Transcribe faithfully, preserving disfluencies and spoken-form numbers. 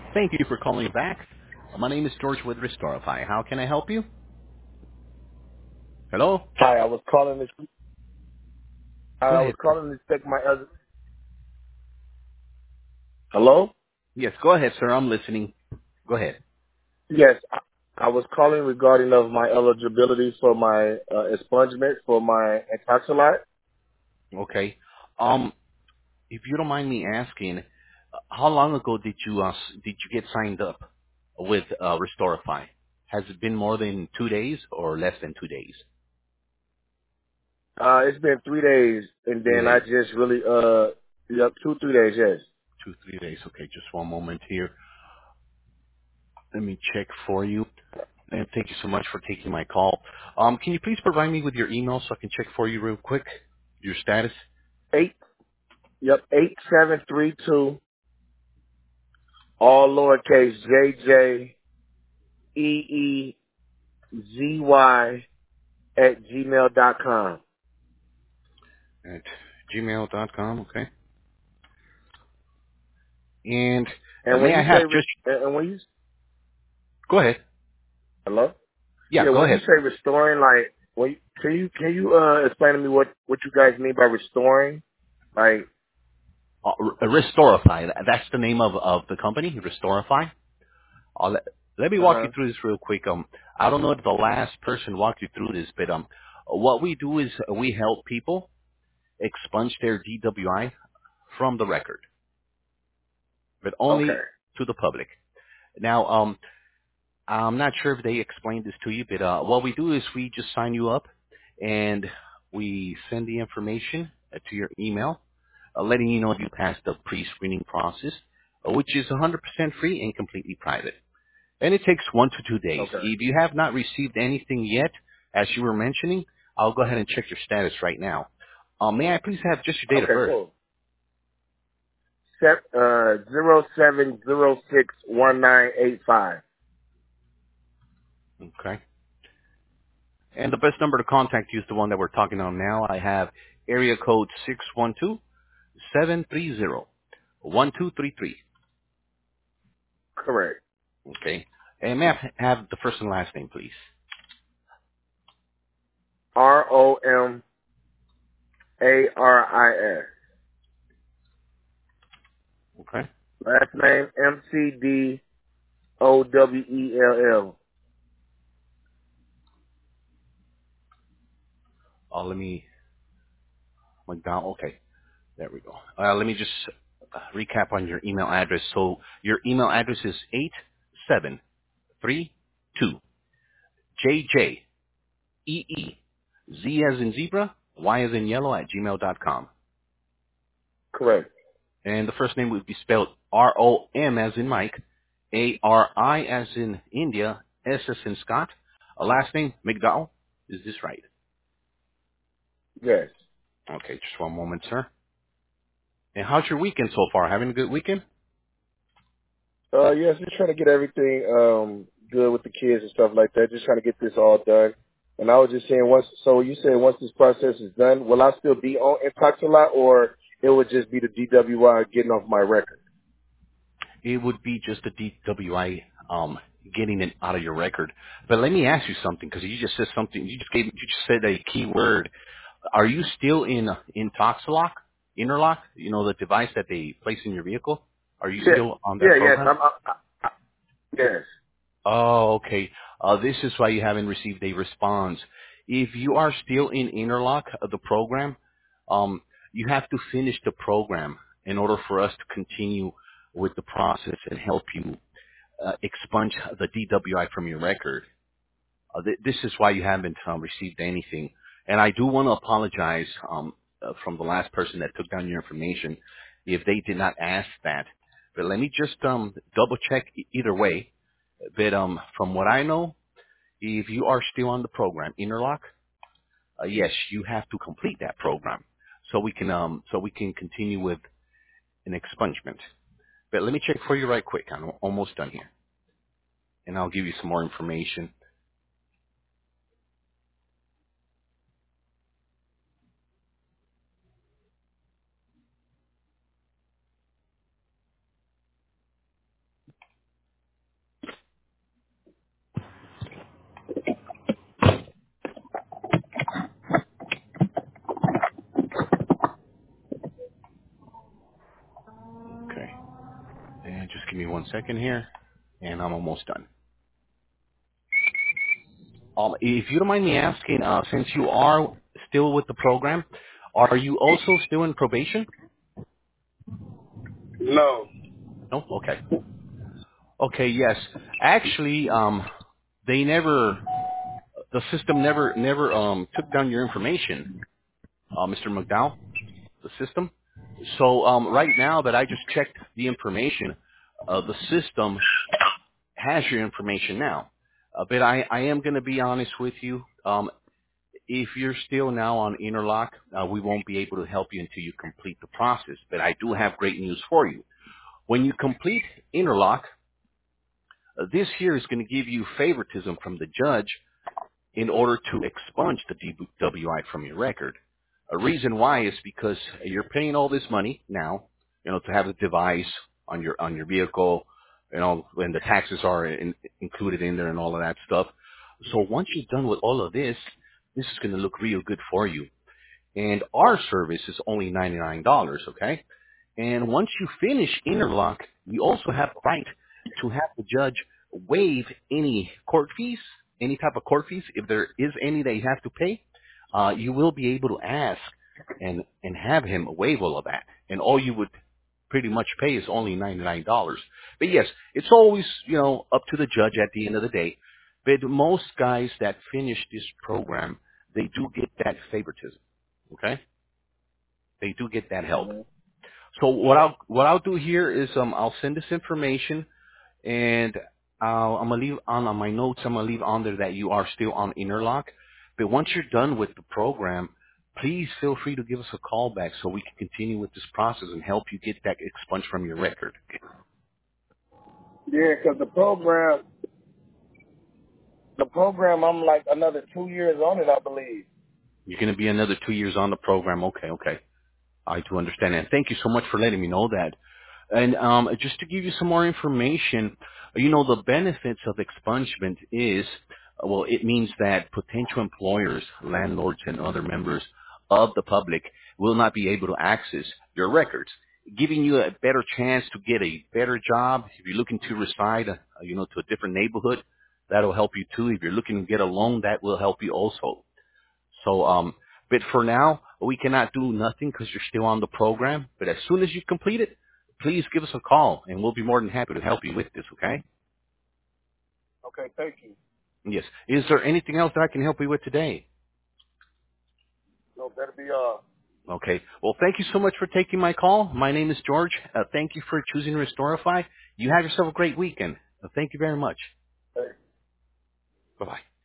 Thank you for calling back. My name is George with Restorify. How can I help you? Hello? Hi, I was calling to Go I was ahead, sir. calling to check my other. Hello? Yes, go ahead, sir. I'm listening. Go ahead. Yes, I, I was calling regarding of my eligibility for my uh, expungement for my intoxilate. Okay. Um, if you don't mind me asking, uh, how long ago did you uh, s- did you get signed up with uh, Restorify? Has it been more than two days or less than two days? Uh, it's been three days, and Three then I days. just really uh, yep, two three days. Yes. Two, three days. Okay, just one moment here. Let me check for you. And thank you so much for taking my call. Um, can you please provide me with your email so I can check for you real quick? Your status? Eight. Yep. Eight seven three two. All lowercase. J J E E Z Y at gmail dot com. At gmail dot com, okay. And uh, And when may I you say have re- just, and when you go ahead. hello. Yeah, Yeah, go when you ahead. say restoring, like, when you, can you can you uh explain to me what what you guys mean by restoring? Like, Uh, R- Restorify, tha- that's the name of, of the company, Restorify. Uh, let, let me uh walk huh. you through this real quick. Um, I don't know if the last person walked you through this, but um, what we do is we help people expunge their D W I from the record, but Okay. only to the public. Now, um, I'm not sure if they explained this to you, but uh, what we do is we just sign you up, and we send the information uh, to your email, uh, letting you know if you passed the pre-screening process, uh, which is one hundred percent free and completely private. And it takes one to two days. Okay. If you have not received anything yet, as you were mentioning, I'll go ahead and check your status right now. Uh, may I please have just your date of Okay. birth? Cool. Set uh zero seven zero six one nine eight five. Okay. And the best number to contact you is the one that we're talking on now. I have area code six one two seven three zero one two three three. Correct. Okay. And may I have the first and last name, please? R O M A R I S. Okay. Last name M C D O W E L L. Oh, let me, McDonald. Okay. There we go. Uh, let me just uh, recap on your email address. So your email address is eight seven three two J J E E Z as in zebra, Y as in yellow at gmail dot com. Correct. And the first name would be spelled R O M as in Mike, A R I as in India, S as in Scott. A last name, McDowell. Is this right? Yes. Okay, just one moment, sir. And how's your weekend so far? Having a good weekend? Uh, yes, just trying to get everything um good with the kids and stuff like that. Just trying to get this all done. And I was just saying, once so you said once this process is done, will I still be on Intoxilate, or it would just be the D W I getting off my record? It would be just a D W I um, getting it out of your record. But let me ask you something, because you just said something. You just gave. You just said a key word. Are you still in in Toxilock, Interlock? You know the device that they place in your vehicle. Are you Yeah, still on that yeah, yes, program? I'm. I, I, I, yes. Oh, okay. Uh, this is why you haven't received a response. If you are still in Interlock, uh, the program, um, you have to finish the program in order for us to continue with the process and help you uh, expunge the D W I from your record. Uh, th- this is why you haven't um, received anything. And I do want to apologize um, uh, from the last person that took down your information if they did not ask that. But let me just um, double check e- either way. But um, from what I know, if you are still on the program, Interlock, uh, yes, you have to complete that program so we can um, so we can continue with an expungement. But let me check for you right quick. I'm almost done here, and I'll give you some more information. And just give me one second here, and I'm almost done. Um, if you don't mind me asking, uh, since you are still with the program, are you also still in probation? No. No? Okay. Okay, yes. Actually, um, they never, the system never, never, um, took down your information, uh, Mister McDowell, the system. So, um, right now that I just checked the information, uh, the system has your information now. Uh, but I, I am going to be honest with you. Um, if you're still now on Interlock, uh, we won't be able to help you until you complete the process. But I do have great news for you. When you complete Interlock, uh, this here is going to give you favoritism from the judge in order to expunge the D W I from your record. A reason why is because you're paying all this money now, you know, to have a device on your on your vehicle, you know, when the taxes are in, included in there and all of that stuff. So once you're done with all of this, this is going to look real good for you. And our service is only ninety-nine dollars, okay? And once you finish Interlock, you also have the right to have the judge waive any court fees, any type of court fees. If there is any that you have to pay, uh, you will be able to ask and, and have him waive all of that. And all you would pretty much pay is only ninety-nine dollars. But yes, it's always, you know, up to the judge at the end of the day. But most guys that finish this program, they do get that favoritism. Okay? They do get that help. Mm-hmm. So what I'll what I'll do here is um I'll send this information and I'll, I'm gonna leave on on my notes. I'm gonna leave on there that you are still on Interlock. But once you're done with the program, please feel free to give us a call back so we can continue with this process and help you get that expunged from your record. Yeah, because the program, the program, I'm like another two years on it, I believe. You're gonna be another two years on the program. Okay, okay. I do understand, and thank you so much for letting me know that. And um, just to give you some more information, you know, the benefits of expungement is, uh, well, it means that potential employers, landlords, and other members of the public will not be able to access your records, giving you a better chance to get a better job. If you're looking to reside, uh, you know, to a different neighborhood, that'll help you too. If you're looking to get a loan, that will help you also. So, um, but for now, we cannot do nothing because you're still on the program. But as soon as you complete it, please give us a call, and we'll be more than happy to help you with this, okay? Okay, thank you. Yes. Is there anything else that I can help you with today? No, that'll be all. Okay. Well, thank you so much for taking my call. My name is George. Uh, thank you for choosing Restorify. You have yourself a great weekend. Uh, thank you very much. Hey. Bye-bye.